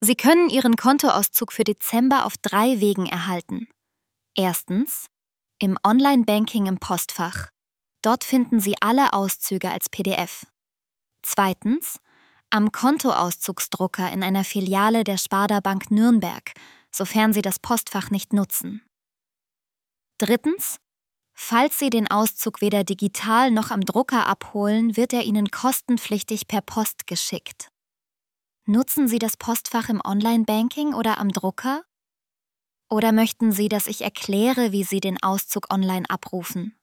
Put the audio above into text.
Sie können Ihren Kontoauszug für Dezember auf 3 Wegen erhalten. Erstens, im Online-Banking im Postfach. Dort finden Sie alle Auszüge als PDF. Zweitens, am Kontoauszugsdrucker in einer Filiale der Sparda Bank Nürnberg, sofern Sie das Postfach nicht nutzen. Drittens, falls Sie den Auszug weder digital noch am Drucker abholen, wird er Ihnen kostenpflichtig per Post geschickt. Nutzen Sie das Postfach im Online-Banking oder am Drucker? Oder möchten Sie, dass ich erkläre, wie Sie den Auszug online abrufen?